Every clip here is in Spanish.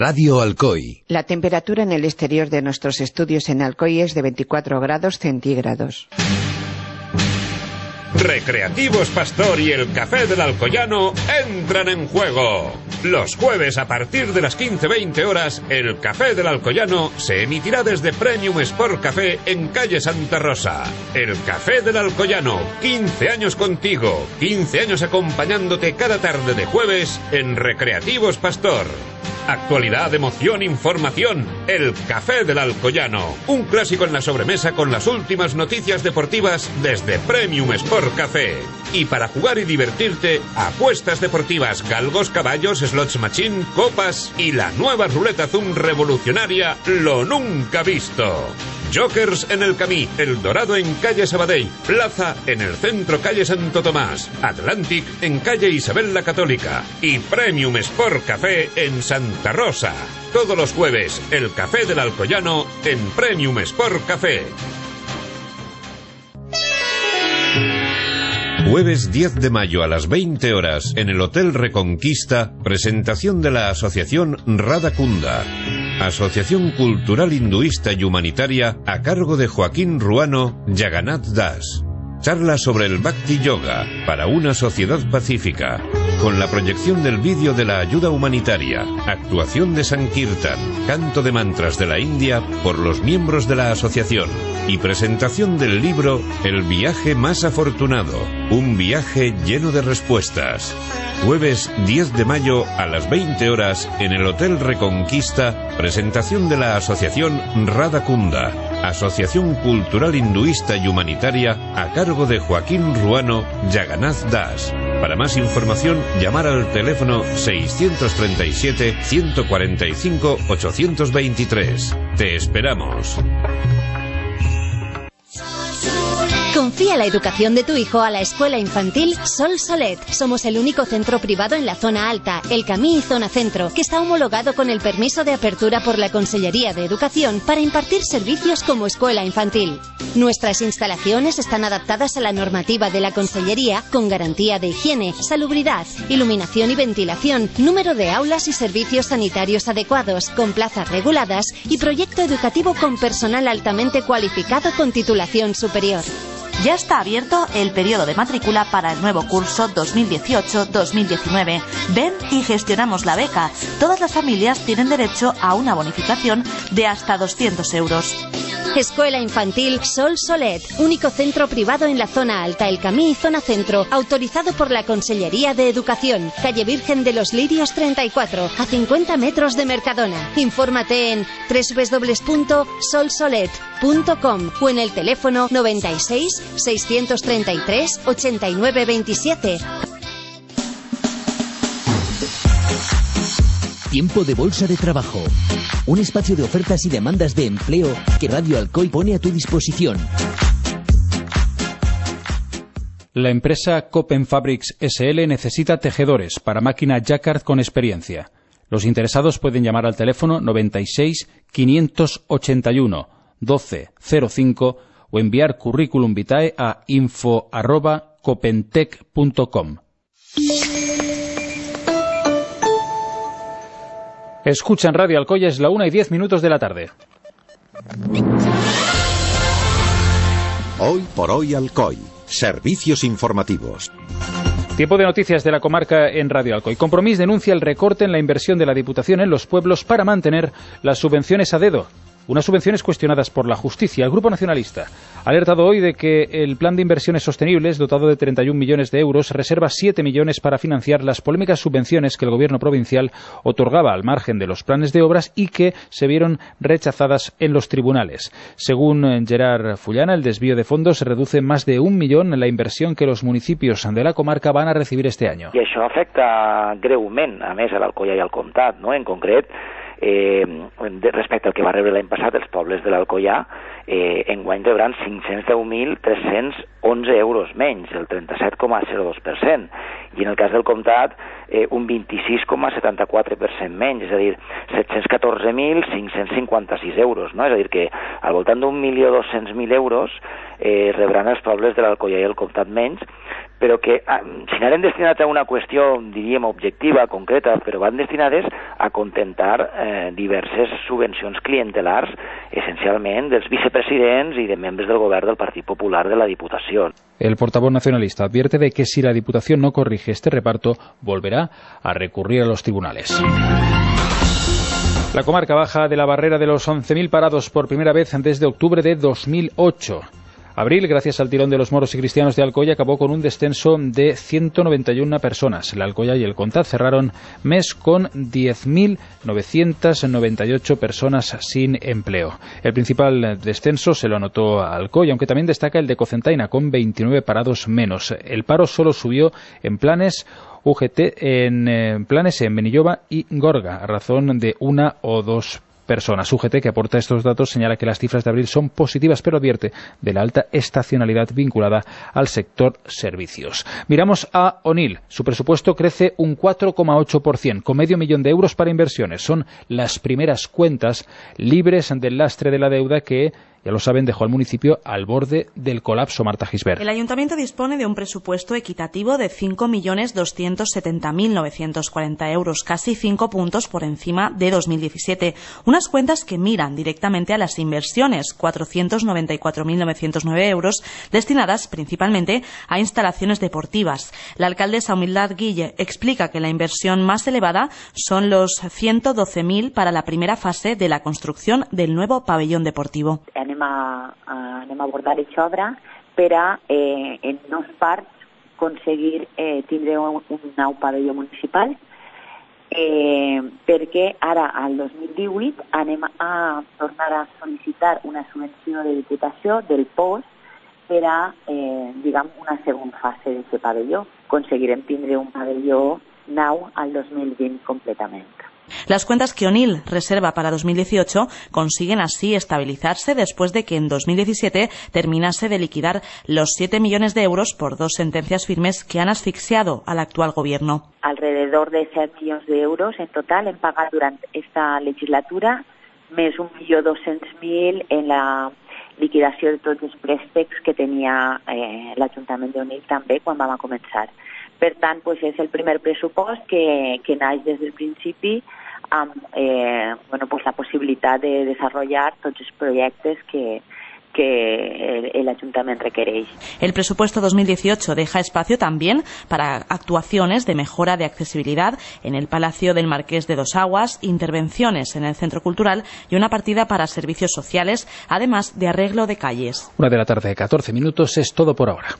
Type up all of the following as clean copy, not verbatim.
Radio Alcoy. La temperatura en el exterior de nuestros estudios en Alcoy es de 24 grados centígrados. Recreativos Pastor y el Café del Alcoyano entran en juego. Los jueves a partir de las 15:20 horas, el Café del Alcoyano se emitirá desde Premium Sport Café en calle Santa Rosa. El Café del Alcoyano, 15 años contigo, 15 años acompañándote cada tarde de jueves en Recreativos Pastor. Actualidad, emoción, información. El Café del Alcoyano. Un clásico en la sobremesa con las últimas noticias deportivas desde Premium Sport Café. Y para jugar y divertirte, apuestas deportivas, galgos, caballos, slots machine, copas y la nueva ruleta Zoom revolucionaria, lo nunca visto. Jokers en el Camí, El Dorado en calle Sabadell, Plaza en el centro calle Santo Tomás, Atlantic en calle Isabel la Católica y Premium Sport Café en Santa Rosa. Todos los jueves, el Café del Alcoyano en Premium Sport Café. Jueves 10 de mayo a las 20 horas en el Hotel Reconquista, presentación de la Asociación Radha Kunda. Asociación Cultural Hinduista y Humanitaria a cargo de Joaquín Ruano Jagannath Das. Charla sobre el Bhakti Yoga para una sociedad pacífica, con la proyección del vídeo de la ayuda humanitaria, actuación de Sankirtan, canto de mantras de la India por los miembros de la asociación y presentación del libro El viaje más afortunado, un viaje lleno de respuestas. Jueves 10 de mayo a las 20 horas en el Hotel Reconquista, presentación de la Asociación Radha Kunda, Asociación Cultural Hinduista y Humanitaria a cargo de Joaquín Ruano Jagannath Das. Para más información, llamar al teléfono 637-145-823. Te esperamos. Confía la educación de tu hijo a la escuela infantil Sol Solet. Somos el único centro privado en la zona alta, El Camí y Zona Centro, que está homologado con el permiso de apertura por la Consellería de Educación para impartir servicios como escuela infantil. Nuestras instalaciones están adaptadas a la normativa de la Consellería con garantía de higiene, salubridad, iluminación y ventilación, número de aulas y servicios sanitarios adecuados, con plazas reguladas y proyecto educativo con personal altamente cualificado con titulación superior. Ya está abierto el periodo de matrícula para el nuevo curso 2018-2019. Ven y gestionamos la beca. Todas las familias tienen derecho a una bonificación de hasta 200 euros. Escuela Infantil Sol Solet, único centro privado en la zona alta, El Camí y Zona Centro, autorizado por la Consellería de Educación, calle Virgen de los Lirios 34, a 50 metros de Mercadona. Infórmate en www.solsolet.com o en el teléfono 96 633 89 27. Tiempo de Bolsa de Trabajo. Un espacio de ofertas y demandas de empleo que Radio Alcoy pone a tu disposición. La empresa Copen Fabrics SL necesita tejedores para máquina Jacquard con experiencia. Los interesados pueden llamar al teléfono 96 581 1205 o enviar currículum vitae a info@copentec.com. Escuchan Radio Alcoy, es la 1:10 de la tarde. Hoy por hoy Alcoy. Servicios informativos. Tiempo de noticias de la comarca en Radio Alcoy. Compromís denuncia el recorte en la inversión de la Diputación en los pueblos para mantener las subvenciones a dedo. Unas subvenciones cuestionadas por la justicia. El Grupo Nacionalista ha alertado hoy de que el plan de inversiones sostenibles, dotado de 31 millones de euros, reserva 7 millones para financiar las polémicas subvenciones que el gobierno provincial otorgaba al margen de los planes de obras y que se vieron rechazadas en los tribunales. Según Gerard Fullana, el desvío de fondos reduce más de 1 millón en la inversión que los municipios de la comarca van a recibir este año. I això afecta greument, a més, a l'Alcoià i al Comtat, no? En concret, respecte al que va rebre l'any passat, els pobles de l'Alcoià enguany rebran 510.311 euros menys, el 37,02%, i en el cas del Comtat un 26,74% menys, és a dir, 714.556 euros, no? És a dir, que al voltant d'1.200.000 euros rebran els pobles de l'Alcoià i el Comtat menys, però que si n'han destinat a una qüestió, diríem, objectiva, concreta, però van destinades a contentar diverses subvencions clientelars, essencialment dels vicepresidents i de membres del govern del Partit Popular de la Diputació. El portavoz nacionalista advierte de que si la Diputación no corrige este reparto, volverá a recurrir a los tribunales. La comarca baja de la barrera de los 11.000 parados por primera vez desde octubre de 2008. Abril, gracias al tirón de los moros y cristianos de Alcoya, acabó con un descenso de 191 personas. La Alcoya y el Comtat cerraron mes con 10.998 personas sin empleo. El principal descenso se lo anotó a Alcoya, aunque también destaca el de Cocentaina, con 29 parados menos. El paro solo subió en planes UGT, en planes en Benilloba y Gorga, a razón de una o dos personas. UGT, que aporta estos datos, señala que las cifras de abril son positivas, pero advierte de la alta estacionalidad vinculada al sector servicios. Miramos a Onil. Su presupuesto crece un 4,8%, con $500.000 de euros para inversiones. Son las primeras cuentas libres del lastre de la deuda que, ya lo saben, dejó al municipio al borde del colapso. Marta Gisbert. El ayuntamiento dispone de un presupuesto equitativo de 5.270.940 euros, casi 5 puntos por encima de 2017. Unas cuentas que miran directamente a las inversiones, 494.909 euros, destinadas principalmente a instalaciones deportivas. La alcaldesa Humildad Guille explica que la inversión más elevada son los 112.000 para la primera fase de la construcción del nuevo pabellón deportivo. Anem a abordar aquesta obra per a, en 2 parts, aconseguir tindre un nou pavelló municipal, perquè ara, al 2018, anem a tornar a sol·licitar una subvenció de Diputació del POS per a, diguem, una segona fase d'aquest pavelló. Aconseguirem tindre un pavelló nou al 2020 completament. Las cuentas que Onil reserva para 2018 consiguen así estabilizarse después de que en 2017 terminase de liquidar los 7 millones de euros por 2 sentencias firmes que han asfixiado al actual gobierno. Alrededor de 7 millones de euros en total hem pagat durant esta legislatura, més 1.200.000 en la liquidació de tots els préstecs que tenia l'Ajuntament d'Onil també quan vam començar. Per tant, pues, és el primer pressupost que naix des del principi amb la possibilitat de desenvolupar tots els projectes que el Ayuntamiento requereix. El presupuesto 2018 deja espacio también para actuaciones de mejora de accesibilidad en el Palacio del Marqués de Dos Aguas, intervenciones en el Centro Cultural y una partida para servicios sociales, además de arreglo de calles. 1:14 p.m, es todo por ahora.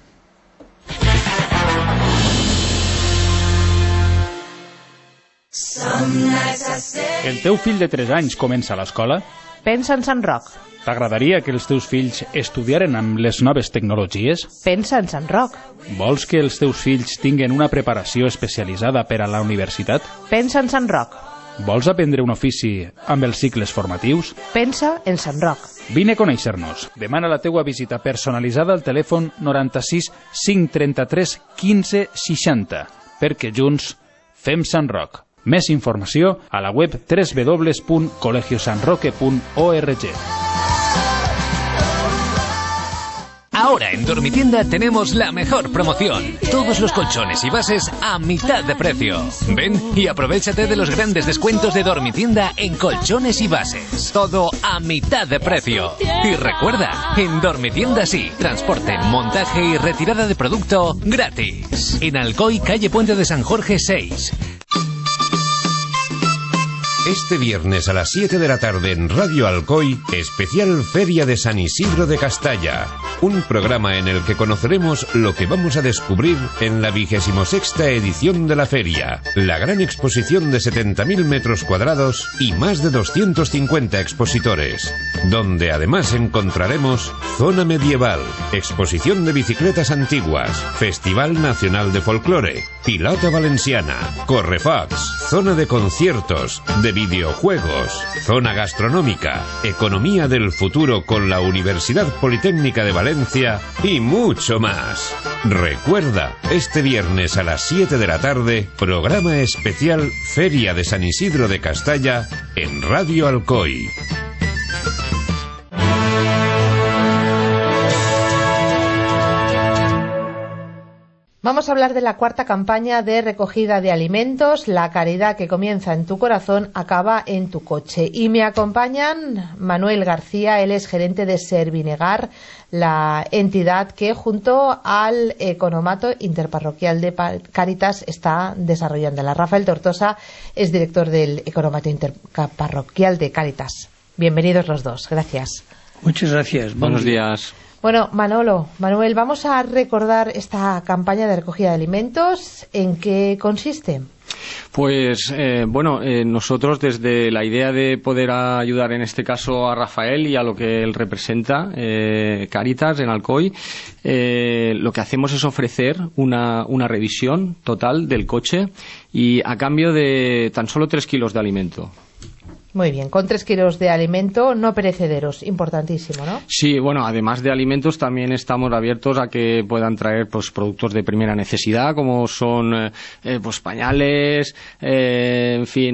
El teu fill de 3 anys comença a l'escola? Pensa en Sant Roc. T'agradaria que els teus fills estudiaren amb les noves tecnologies? Pensa en Sant Roc. Vols que els teus fills tinguen una preparació especialitzada per a la universitat? Pensa en Sant Roc. Vols aprendre un ofici amb els cicles formatius? Pensa en Sant Roc. Vine a conèixer-nos. Demana la teua visita personalitzada al telèfon 96 533 15 60, perquè junts fem Sant Roc. Més informació a la web www.colegiosanroque.org. Ahora en Dormitienda tenemos la mejor promoción. Todos los colchones y bases a mitad de precio. Ven y aprovéchate de los grandes descuentos de Dormitienda en colchones y bases. Todo a mitad de precio. Y recuerda, en Dormitienda sí, transporte, montaje y retirada de producto gratis. En Alcoy, calle Puente de San Jorge 6. Este viernes a las 7 de la tarde en Radio Alcoy, especial Feria de San Isidro de Castalla. Un programa en el que conoceremos lo que vamos a descubrir en la 26ª edición de la feria. La gran exposición de 70.000 metros cuadrados y más de 250 expositores. Donde además encontraremos zona medieval, exposición de bicicletas antiguas, Festival Nacional de Folclore, Pilota Valenciana, Correfox, zona de conciertos, de de videojuegos, zona gastronómica, economía del futuro con la Universidad Politécnica de Valencia y mucho más. Recuerda, este viernes a las 7 de la tarde, programa especial Feria de San Isidro de Castalla en Radio Alcoy. Vamos a hablar de la cuarta campaña de recogida de alimentos. La caridad que comienza en tu corazón acaba en tu coche. Y me acompañan Manuel García, él es gerente de Servinegar, la entidad que junto al Economato Interparroquial de Cáritas está desarrollándola. Rafael Tortosa es director del Economato Interparroquial de Cáritas. Bienvenidos los dos, gracias. Muchas gracias. Buenos días. Bueno, Manuel, vamos a recordar esta campaña de recogida de alimentos. ¿En qué consiste? Pues nosotros desde la idea de poder ayudar en este caso a Rafael y a lo que él representa, Cáritas en Alcoy, lo que hacemos es ofrecer una revisión total del coche y a cambio de tan solo 3 kilos de alimento. Muy bien, con 3 kilos de alimento no perecederos, importantísimo, ¿no? Sí, bueno, además de alimentos también estamos abiertos a que puedan traer pues productos de primera necesidad, como son pues pañales, en fin,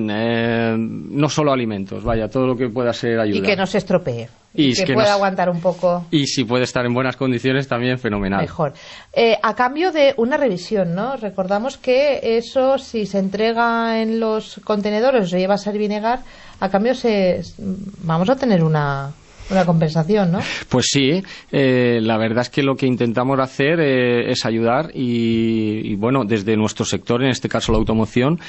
no solo alimentos, vaya, todo lo que pueda ser ayuda. Y que no se estropee. Y que pueda aguantar un poco. Y si puede estar en buenas condiciones también, fenomenal. Mejor. A cambio de una revisión, ¿no? Recordamos que eso, si se entrega en los contenedores, se lleva a Servinegar, a cambio vamos a tener una compensación, ¿no? Pues sí, la verdad es que lo que intentamos hacer es ayudar y bueno, desde nuestro sector, en este caso la automoción,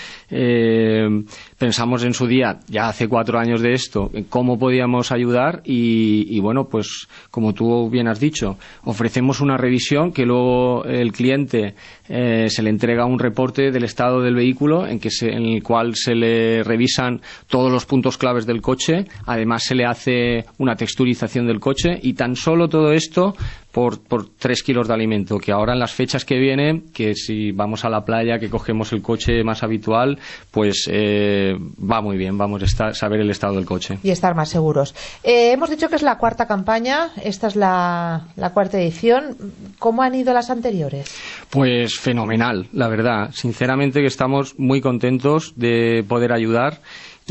pensamos en su día, ya hace 4 años de esto, en cómo podíamos ayudar y bueno, pues como tú bien has dicho, ofrecemos una revisión que luego el cliente se le entrega un reporte del estado del vehículo en el cual se le revisan todos los puntos claves del coche, además se le hace una texturización del coche y tan solo todo esto por 3 kilos de alimento, que ahora en las fechas que vienen, que si vamos a la playa, que cogemos el coche más habitual, pues va muy bien, vamos a saber el estado del coche. Y estar más seguros. Hemos dicho que es la cuarta campaña, esta es la cuarta edición. ¿Cómo han ido las anteriores? Pues fenomenal, la verdad. Sinceramente que estamos muy contentos de poder ayudar.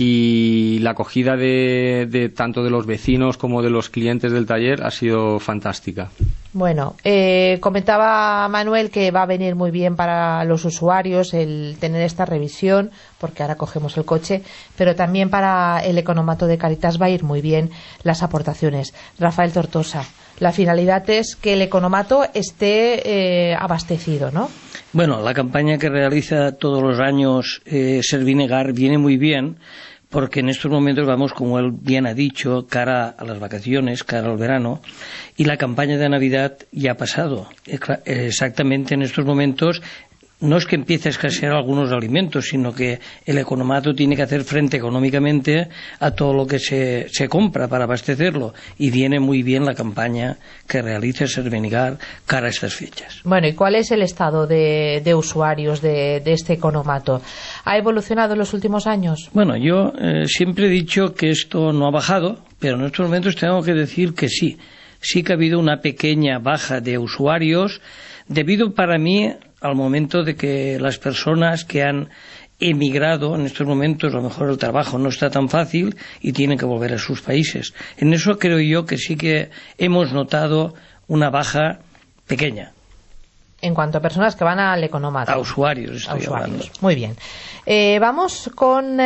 Y la acogida de tanto de los vecinos como de los clientes del taller ha sido fantástica. Bueno, comentaba Manuel que va a venir muy bien para los usuarios el tener esta revisión, porque ahora cogemos el coche, pero también para el Economato de Cáritas va a ir muy bien las aportaciones. Rafael Tortosa, la finalidad es que el Economato esté abastecido, ¿no? Bueno, la campaña que realiza todos los años Servinegar viene muy bien porque en estos momentos vamos, como él bien ha dicho, cara a las vacaciones, cara al verano, y la campaña de Navidad ya ha pasado. Exactamente en estos momentos no es que empiece a escasear algunos alimentos, sino que el Economato tiene que hacer frente económicamente a todo lo que se compra para abastecerlo, y viene muy bien la campaña que realiza Servinegar cara a estas fechas. Bueno, ¿y cuál es el estado de usuarios de este Economato? ¿Ha evolucionado en los últimos años? Bueno, yo siempre he dicho que esto no ha bajado, pero en estos momentos tengo que decir que sí. Sí que ha habido una pequeña baja de usuarios, debido para mí al momento de que las personas que han emigrado en estos momentos, a lo mejor el trabajo no está tan fácil y tienen que volver a sus países. En eso creo yo que sí que hemos notado una baja pequeña. En cuanto a personas que van al Economato. A usuarios, estoy hablando. Muy bien. Vamos con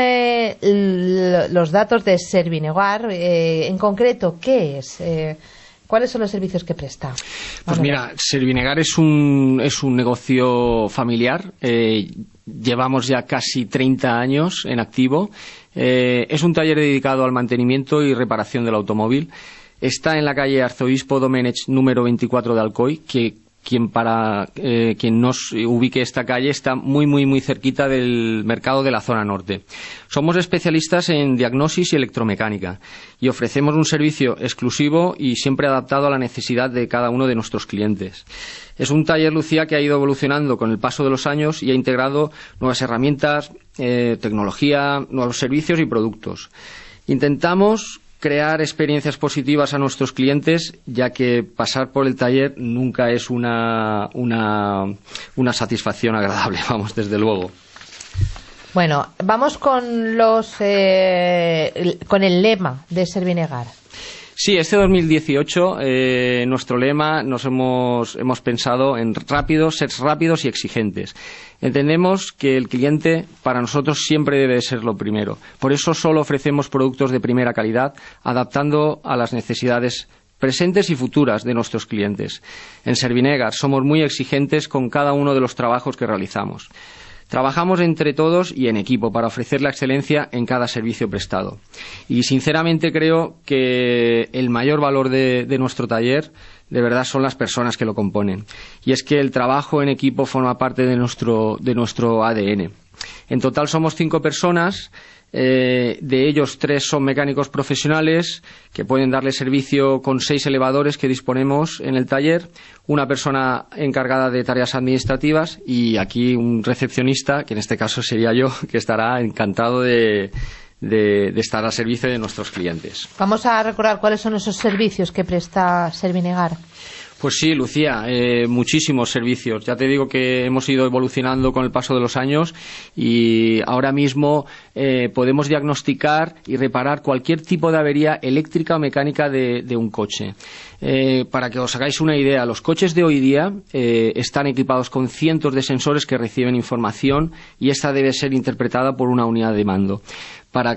los datos de Servinegar. En concreto, ¿qué es? ¿Cuáles son los servicios que presta? Pues mira, Servinegar es un negocio familiar. Llevamos ya casi 30 años en activo. Es un taller dedicado al mantenimiento y reparación del automóvil. Está en la calle Arzobispo Domenech número 24 de Alcoy, que quien nos ubique esta calle, está muy cerquita del mercado de la zona norte. Somos especialistas en diagnosis y electromecánica y ofrecemos un servicio exclusivo y siempre adaptado a la necesidad de cada uno de nuestros clientes. Es un taller, Lucía, que ha ido evolucionando con el paso de los años y ha integrado nuevas herramientas, tecnología, nuevos servicios y productos. Intentamos crear experiencias positivas a nuestros clientes, ya que pasar por el taller nunca es una satisfacción agradable, vamos, desde luego. Bueno, vamos con con el lema de Servinegar. Sí, este 2018 nuestro lema nos hemos pensado en ser rápidos y exigentes. Entendemos que el cliente para nosotros siempre debe de ser lo primero. Por eso solo ofrecemos productos de primera calidad, adaptando a las necesidades presentes y futuras de nuestros clientes. En Servinegar somos muy exigentes con cada uno de los trabajos que realizamos. Trabajamos entre todos y en equipo para ofrecer la excelencia en cada servicio prestado. Y sinceramente creo que el mayor valor de nuestro taller de verdad son las personas que lo componen. Y es que el trabajo en equipo forma parte de nuestro ADN. En total somos 5 personas. De ellos 3 son mecánicos profesionales que pueden darle servicio con 6 elevadores que disponemos en el taller, una persona encargada de tareas administrativas y aquí un recepcionista, que en este caso sería yo, que estará encantado de estar al servicio de nuestros clientes. Vamos a recordar cuáles son esos servicios que presta Servinegar. Pues sí, Lucía, muchísimos servicios. Ya te digo que hemos ido evolucionando con el paso de los años y ahora mismo podemos diagnosticar y reparar cualquier tipo de avería eléctrica o mecánica de un coche. Para que os hagáis una idea, los coches de hoy día están equipados con cientos de sensores que reciben información y esta debe ser interpretada por una unidad de mando. Para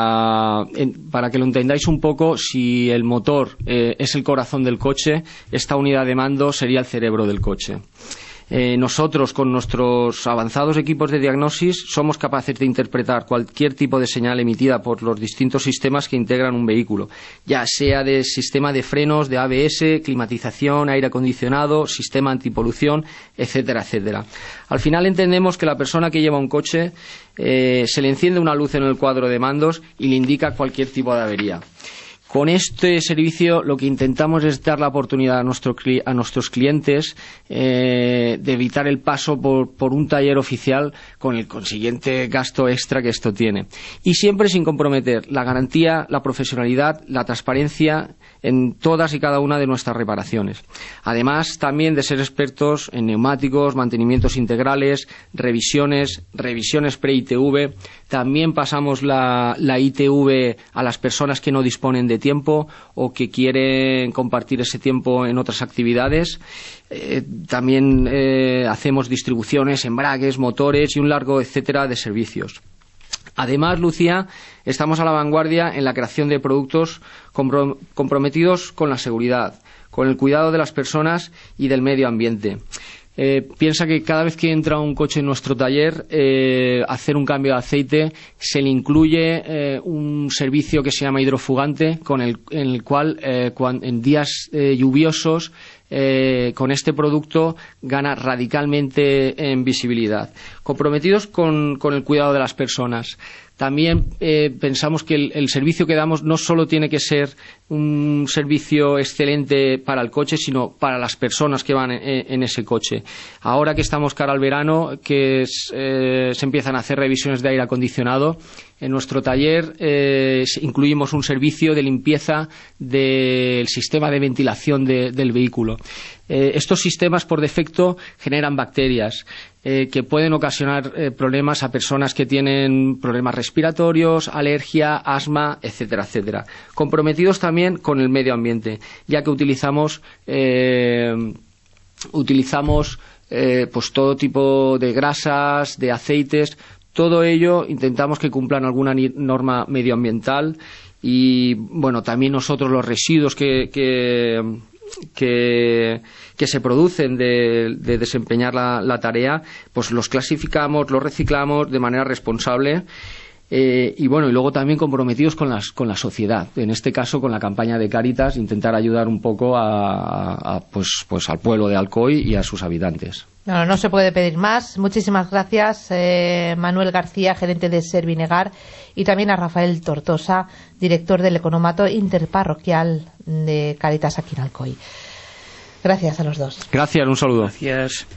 que lo entendáis un poco, si el motor es el corazón del coche, esta unidad de mando sería el cerebro del coche. Nosotros, con nuestros avanzados equipos de diagnosis, somos capaces de interpretar cualquier tipo de señal emitida por los distintos sistemas que integran un vehículo, ya sea de sistema de frenos, de ABS, climatización, aire acondicionado, sistema antipolución, etcétera, etcétera. Al final entendemos que la persona que lleva un coche se le enciende una luz en el cuadro de mandos y le indica cualquier tipo de avería. Con este servicio lo que intentamos es dar la oportunidad a nuestros clientes de evitar el paso por un taller oficial con el consiguiente gasto extra que esto tiene. Y siempre sin comprometer la garantía, la profesionalidad, la transparencia en todas y cada una de nuestras reparaciones. Además, también de ser expertos en neumáticos, mantenimientos integrales, revisiones pre-ITV. También pasamos la ITV a las personas que no disponen de tiempo o que quieren compartir ese tiempo en otras actividades. También hacemos distribuciones, embragues, motores y un largo etcétera de servicios. Además, Lucía, estamos a la vanguardia en la creación de productos comprometidos con la seguridad, con el cuidado de las personas y del medio ambiente. Piensa que cada vez que entra un coche en nuestro taller, hacer un cambio de aceite, se le incluye un servicio que se llama hidrofugante, en el cual en días lluviosos con este producto gana radicalmente en visibilidad. Comprometidos con el cuidado de las personas. También pensamos que el servicio que damos no solo tiene que ser un servicio excelente para el coche, sino para las personas que van en ese coche. Ahora que estamos cara al verano, se empiezan a hacer revisiones de aire acondicionado, en nuestro taller incluimos un servicio de limpieza del sistema de ventilación del vehículo. Estos sistemas por defecto generan bacterias que pueden ocasionar problemas a personas que tienen problemas respiratorios, alergia, asma, etcétera, etcétera. Comprometidos también con el medio ambiente, ya que utilizamos pues todo tipo de grasas, de aceites. Todo ello intentamos que cumplan alguna norma medioambiental y bueno, también nosotros los residuos que se producen de desempeñar la tarea, pues los clasificamos, los reciclamos de manera responsable Y bueno, y luego también comprometidos con la sociedad, en este caso con la campaña de Cáritas, intentar ayudar un poco pues al pueblo de Alcoy y a sus habitantes. No se puede pedir más. Muchísimas gracias, Manuel García, gerente de Servinegar, y también a Rafael Tortosa, director del Economato Interparroquial de Cáritas aquí en Alcoy. Gracias a los dos. Gracias, un saludo. Gracias.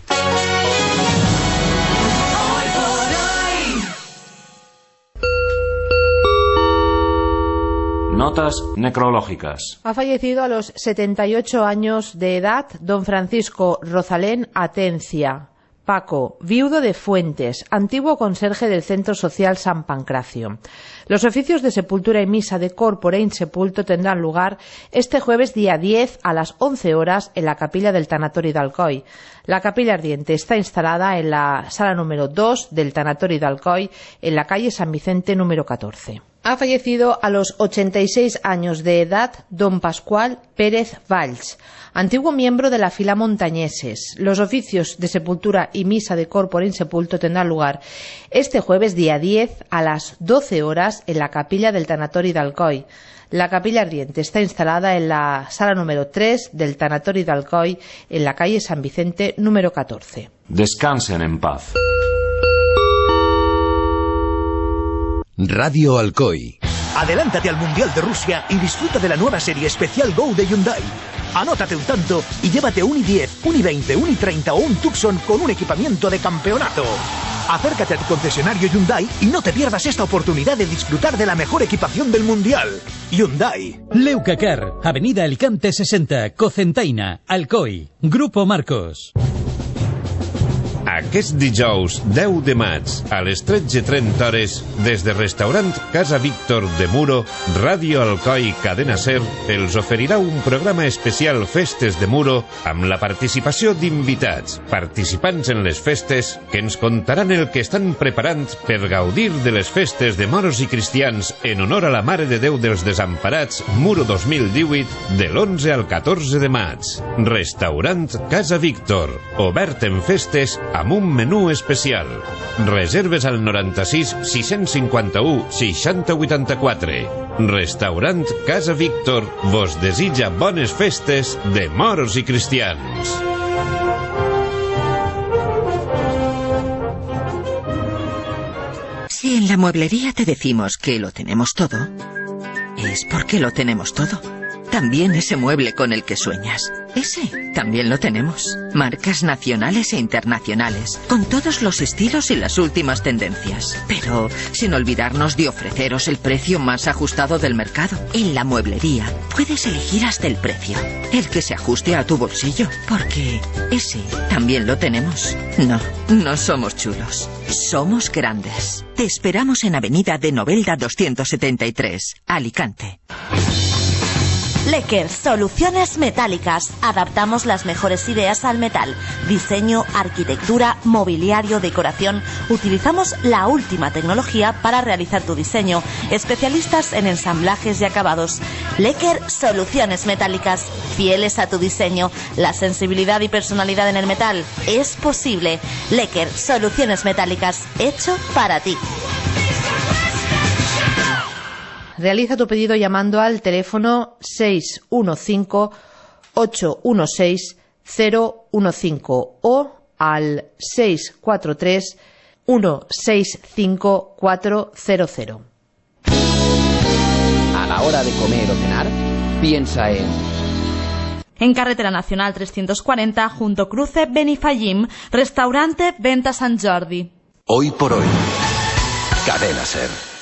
Notas necrológicas. Ha fallecido a los 78 años de edad don Francisco Rozalén Atencia Paco, viudo de Fuentes, antiguo conserje del Centro Social San Pancracio. Los oficios de sepultura y misa de corpore insepulto tendrán lugar este jueves día 10 a las 11 horas en la capilla del Tanatori de Alcoy. La capilla ardiente está instalada en la sala número 2 del Tanatori de Alcoy, en la calle San Vicente número 14. Ha fallecido a los 86 años de edad don Pascual Pérez Valls, antiguo miembro de la fila Montañeses. Los oficios de sepultura y misa de corpore insepulto tendrán lugar este jueves día 10 a las 12 horas en la capilla del Tanatori de Alcoy. La capilla ardiente está instalada en la sala número 3 del Tanatori de Alcoy, en la calle San Vicente número 14. Descansen en paz. Radio Alcoy. Adelántate al Mundial de Rusia y disfruta de la nueva serie especial Go de Hyundai. Anótate un tanto y llévate un i10, un i20, un i30 o un Tucson con un equipamiento de campeonato. Acércate a tu concesionario Hyundai y no te pierdas esta oportunidad de disfrutar de la mejor equipación del Mundial. Hyundai. Leucacar, Avenida Alicante 60, Cocentaina, Alcoy. Grupo Marcos. Aquest dijous, 10 de maig, a les 13:30 hores, des de restaurant Casa Víctor de Muro, Ràdio Alcoy Cadena Ser els oferirà un programa especial Festes de Muro amb la participació d'invitats, participants en les festes, que ens contaran el que estan preparant per gaudir de les festes de moros i cristians en honor a la Mare de Déu dels Desemparats Muro 2018 de l'11 al 14 de maig. Restaurant Casa Víctor, obert en festes amb un menú especial. Reserves al 96 651 60 84. Restaurant Casa Víctor vos desitja bones festes de moros i cristians. Si en la mueblería te decimos que lo tenemos todo, es porque lo tenemos todo. También ese mueble con el que sueñas. Ese también lo tenemos. Marcas nacionales e internacionales, con todos los estilos y las últimas tendencias. Pero sin olvidarnos de ofreceros el precio más ajustado del mercado. En la mueblería puedes elegir hasta el precio, el que se ajuste a tu bolsillo, porque ese también lo tenemos. No somos chulos, somos grandes. Te esperamos en Avenida de Novelda 273, Alicante. Lecker, soluciones metálicas. Adaptamos las mejores ideas al metal. Diseño, arquitectura, mobiliario, decoración. Utilizamos la última tecnología para realizar tu diseño. Especialistas en ensamblajes y acabados. Lecker, soluciones metálicas. Fieles a tu diseño. La sensibilidad y personalidad en el metal es posible. Lecker, soluciones metálicas. Hecho para ti. Realiza tu pedido llamando al teléfono 615-816-015 o al 643-165-400. A la hora de comer o cenar, piensa en Carretera Nacional 340, junto cruce Benifallim, restaurante Venta Sant Jordi. Hoy por hoy, Cadena Ser.